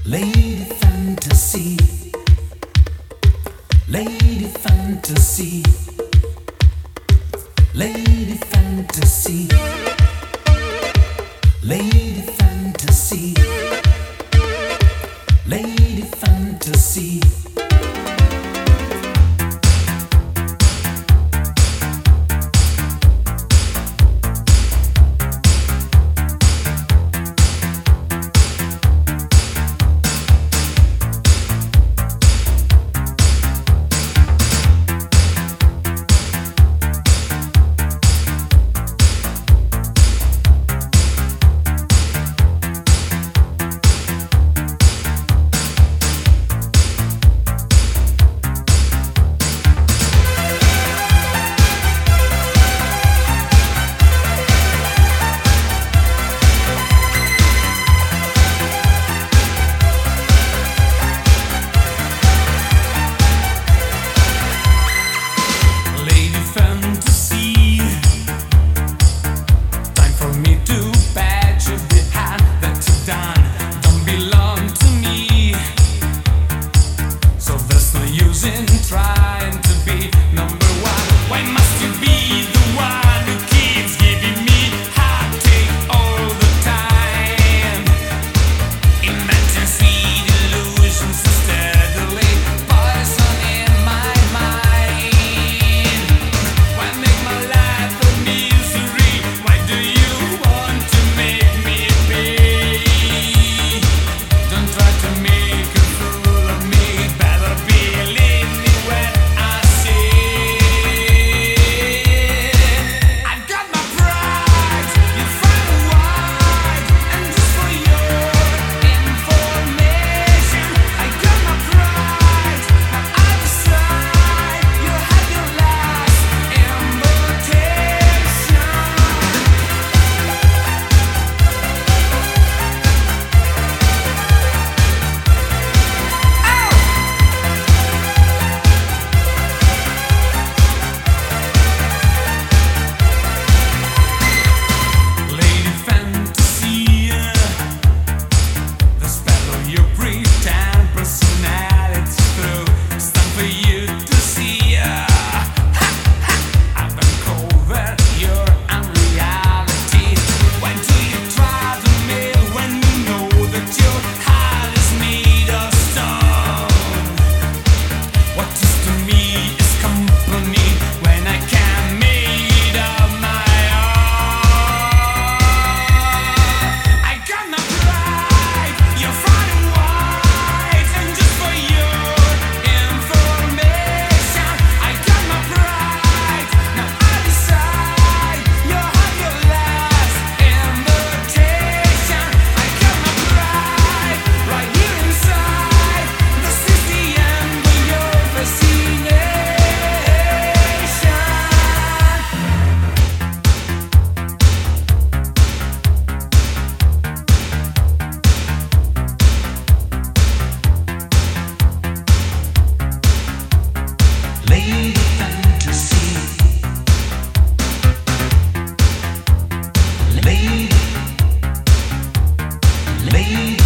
Lady fantasy, lady fantasy, lady fantasy, lady fantasy, lady fantasy. Trying to be number one. Why must you be the one who keeps giving me heartache all the time? Imagine sweet illusions so steadily poison in my mind. Why make my life a misery? Why do you want to make me pay? Don't try to make a fool of me. Better believe me when I say I've got my pride. You find wide, and just for your information, I got my pride. Now I decide you have your last invitation. Lady fantasy, the spell of your pretend personality through. It's time for you to see. I've been covered your unreality. Why do you try to mail when you know that your heart is made of stone? What is to me is company when I can't made of my own. I got my pride, you're far and wide, and just for your information, I got my pride. Now I decide you have your last invitation. I got my pride right here inside. This is the end of your fascination. Lady fantasy, lady, lady